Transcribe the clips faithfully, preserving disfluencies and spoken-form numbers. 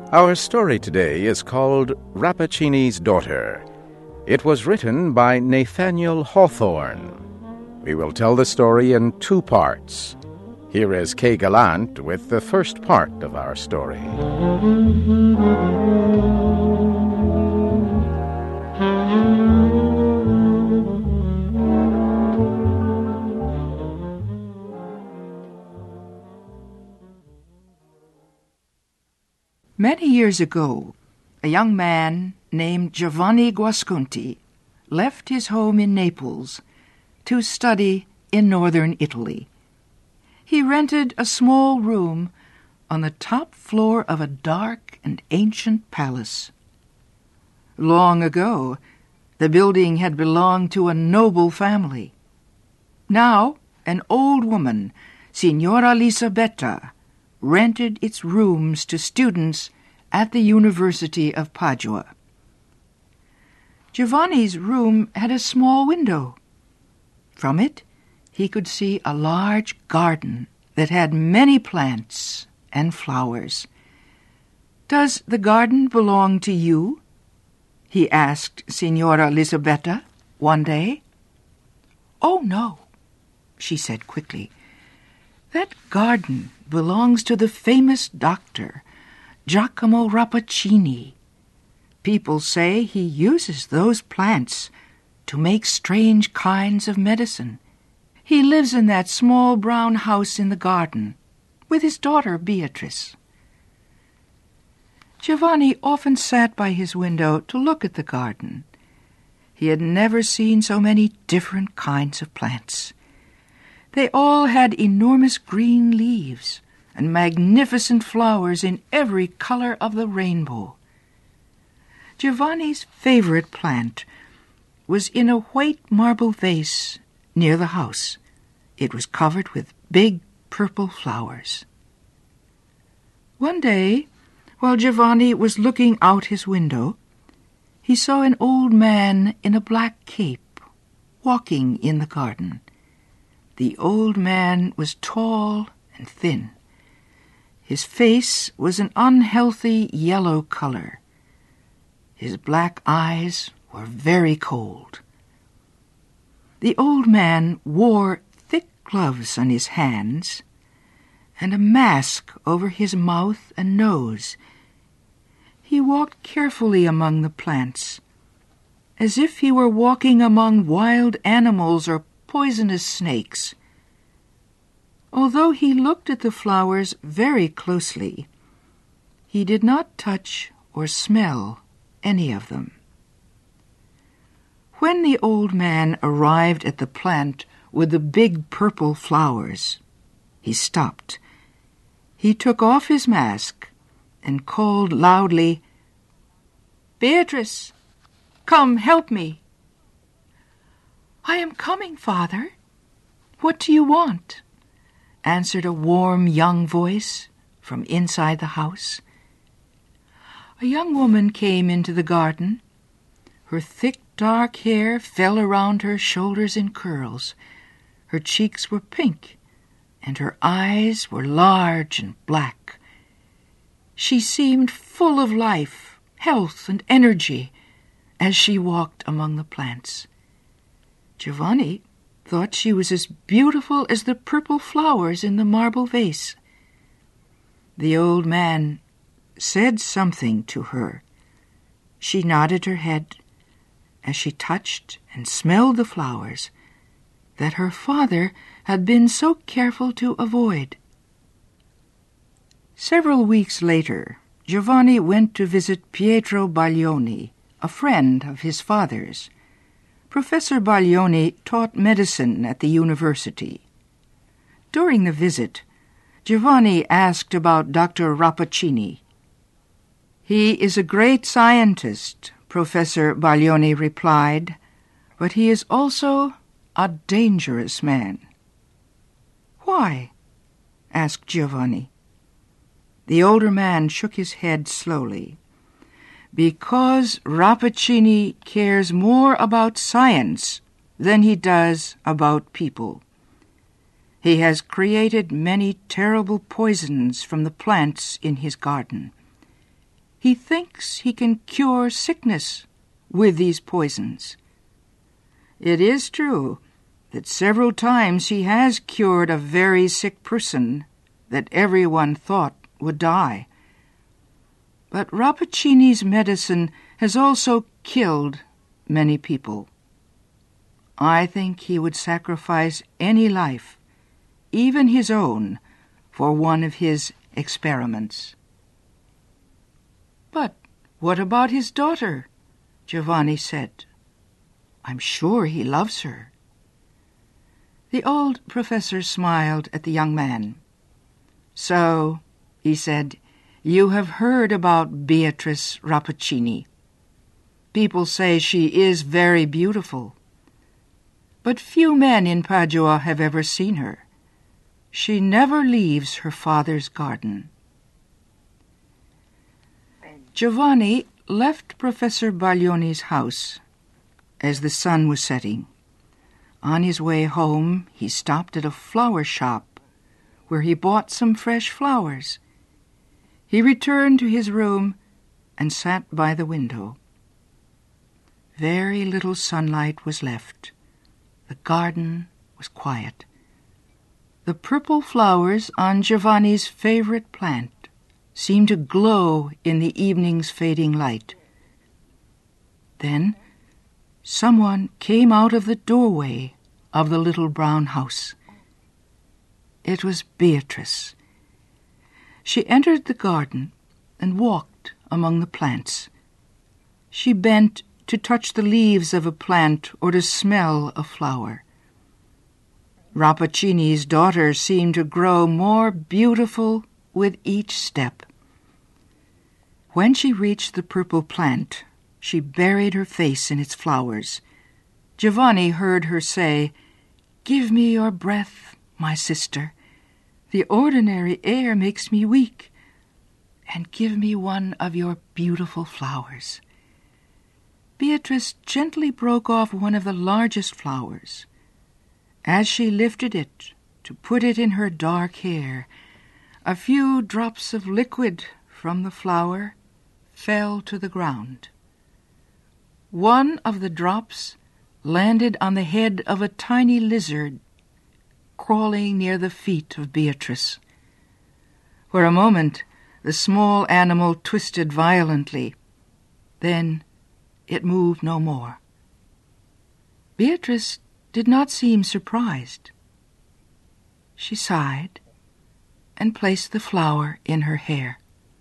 Our story today is called Rappaccini's Daughter. It was written by Nathaniel Hawthorne. We will tell the story in two parts. Here is Kay Gallant with the first part of our story. Many years ago, a young man named Giovanni Guasconti left his home in Naples to study in northern Italy. He rented a small room on the top floor of a dark and ancient palace. Long ago, the building had belonged to a noble family. Now, an old woman, Signora Lisabetta, rented its rooms to students at the University of Padua. Giovanni's room had a small window. From it, he could see a large garden that had many plants and flowers. "Does the garden belong to you?" he asked Signora Lisabetta one day. "Oh, no," she said quickly. "That garden belongs to the famous doctor, Giacomo Rappaccini. People say he uses those plants to make strange kinds of medicine. He lives in that small brown house in the garden with his daughter Beatrice." Giovanni often sat by his window to look at the garden. He had never seen so many different kinds of plants. They all had enormous green leaves and magnificent flowers in every color of the rainbow. Giovanni's favorite plant was in a white marble vase near the house. It was covered with big purple flowers. One day, while Giovanni was looking out his window, he saw an old man in a black cape walking in the garden. The old man was tall and thin. His face was an unhealthy yellow color. His black eyes were very cold. The old man wore thick gloves on his hands and a mask over his mouth and nose. He walked carefully among the plants, as if he were walking among wild animals or poisonous snakes. Although he looked at the flowers very closely, he did not touch or smell any of them. When the old man arrived at the plant with the big purple flowers, he stopped. He took off his mask and called loudly, "Beatrice, come help me." "I am coming, Father. What do you want?" answered a warm young voice from inside the house. A young woman came into the garden. Her thick dark hair fell around her shoulders in curls. Her cheeks were pink, and her eyes were large and black. She seemed full of life, health, and energy as she walked among the plants. Giovanni thought she was as beautiful as the purple flowers in the marble vase. The old man said something to her. She nodded her head as she touched and smelled the flowers that her father had been so careful to avoid. Several weeks later, Giovanni went to visit Pietro Baglioni, a friend of his father's. Professor Baglioni taught medicine at the university. During the visit, Giovanni asked about Doctor Rappaccini. "He is a great scientist," Professor Baglioni replied, "but he is also a dangerous man." "Why?" asked Giovanni. The older man shook his head slowly. "Because Rappaccini cares more about science than he does about people. He has created many terrible poisons from the plants in his garden. he thinks he can cure sickness with these poisons. It is true that several times he has cured a very sick person that everyone thought would die. But Rappaccini's medicine has also killed many people. I think he would sacrifice any life, even his own, for one of his experiments. But what about his daughter? Giovanni said. I'm sure he loves her. The old professor smiled at the young man. So, he said, you have heard about Beatrice Rappaccini. People say she is very beautiful. But few men in Padua have ever seen her. She never leaves her father's garden. Giovanni left Professor Baglioni's house as the sun was setting. On his way home, he stopped at a flower shop where he bought some fresh flowers. He returned to his room and sat by the window. Very little sunlight was left. The garden was quiet. The purple flowers on Giovanni's favorite plant seemed to glow in the evening's fading light. Then someone came out of the doorway of the little brown house. It was Beatrice. She entered the garden and walked among the plants. She bent to touch the leaves of a plant or to smell a flower. Rappaccini's daughter seemed to grow more beautiful with each step. When she reached the purple plant, she buried her face in its flowers. Giovanni heard her say, "Give me your breath, my sister. The ordinary air makes me weak. And give me one of your beautiful flowers." Beatrice gently broke off one of the largest flowers. As she lifted it to put it in her dark hair, a few drops of liquid from the flower fell to the ground. One of the drops landed on the head of a tiny lizard crawling near the feet of Beatrice. For a moment, the small animal twisted violently. Then it moved no more. Beatrice did not seem surprised. She sighed and placed the flower in her hair.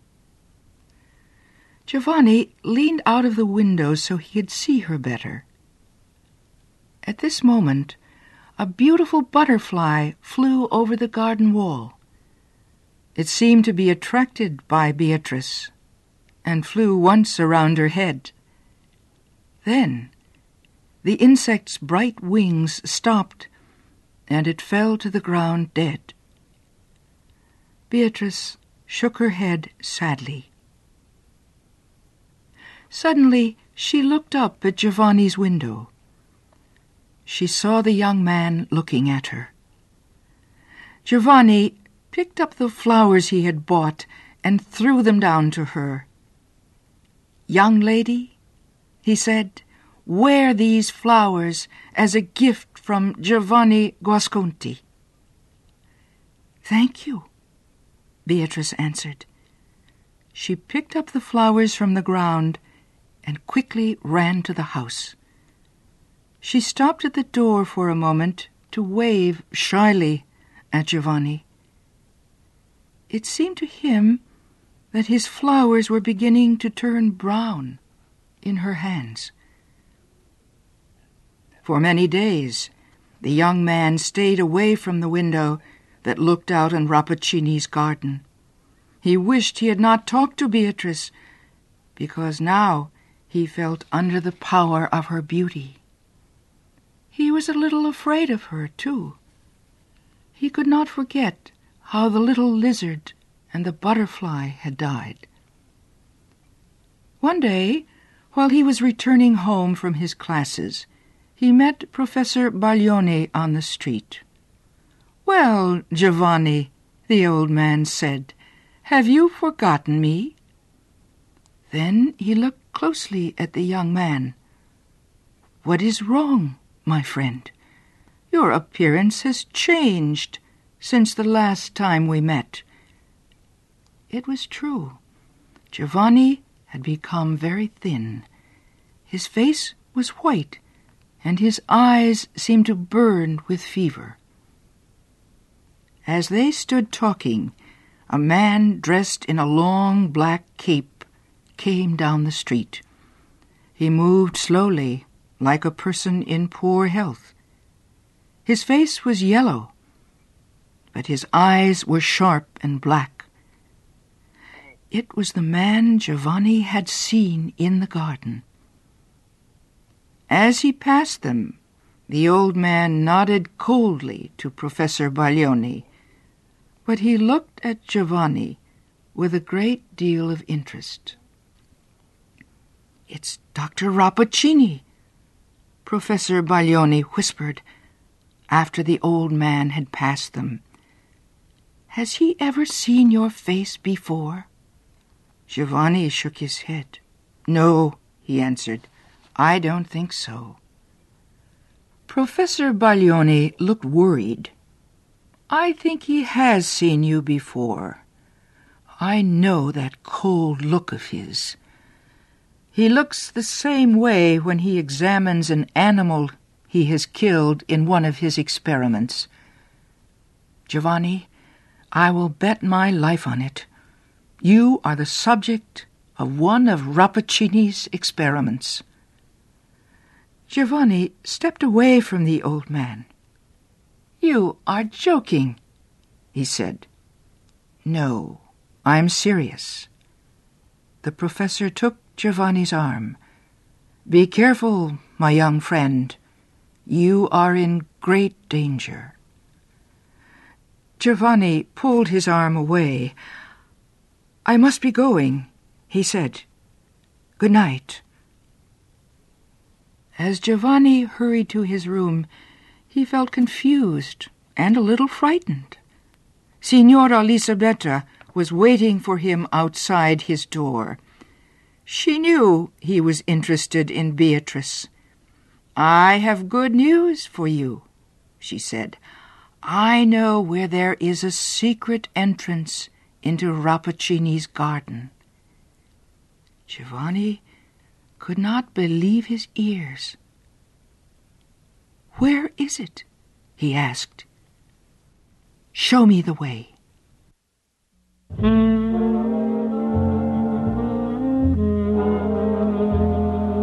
Giovanni leaned out of the window so he could see her better. At this moment, a beautiful butterfly flew over the garden wall. It seemed to be attracted by Beatrice and flew once around her head. Then the insect's bright wings stopped, and it fell to the ground dead. Beatrice shook her head sadly. Suddenly, she looked up at Giovanni's window. She saw the young man looking at her. Giovanni picked up the flowers he had bought and threw them down to her. "Young lady," he said, "wear these flowers as a gift from Giovanni Guasconti." "Thank you," Beatrice answered. She picked up the flowers from the ground and quickly ran to the house. She stopped at the door for a moment to wave shyly at Giovanni. It seemed to him that his flowers were beginning to turn brown in her hands. For many days, the young man stayed away from the window that looked out on Rappaccini's garden. He wished he had not talked to Beatrice, because now he felt under the power of her beauty. He was a little afraid of her, too. He could not forget how the little lizard and the butterfly had died. One day, while he was returning home from his classes, he met Professor Baglioni on the street. "Well, Giovanni," the old man said, "have you forgotten me?" Then he looked closely at the young man. "What is wrong, my friend? Your appearance has changed since the last time we met." It was true. Giovanni had become very thin. His face was white, and his eyes seemed to burn with fever. As they stood talking, a man dressed in a long black cape came down the street. He moved slowly, like a person in poor health. His face was yellow, but his eyes were sharp and black. It was the man Giovanni had seen in the garden. As he passed them, the old man nodded coldly to Professor Baglioni, but he looked at Giovanni with a great deal of interest. "It's Doctor Rappaccini," Professor Baglioni whispered after the old man had passed them. "Has he ever seen your face before?" Giovanni shook his head. "No," he answered. "I don't think so." Professor Baglioni looked worried. "I think he has seen you before. I know that cold look of his. He looks the same way when he examines an animal he has killed in one of his experiments. Giovanni, I will bet my life on it. You are the subject of one of Rappaccini's experiments." Giovanni stepped away from the old man. "You are joking," he said. "No, I'm serious." The professor took Giovanni's arm. "Be careful, my young friend. You are in great danger." Giovanni pulled his arm away. "I must be going," he said. "Good night." As Giovanni hurried to his room, he felt confused and a little frightened. Signora Elisabetta was waiting for him outside his door. She knew he was interested in Beatrice. "I have good news for you," she said. "I know where there is a secret entrance into Rappaccini's garden." Giovanni could not believe his ears. "Where is it?" he asked. "Show me the way."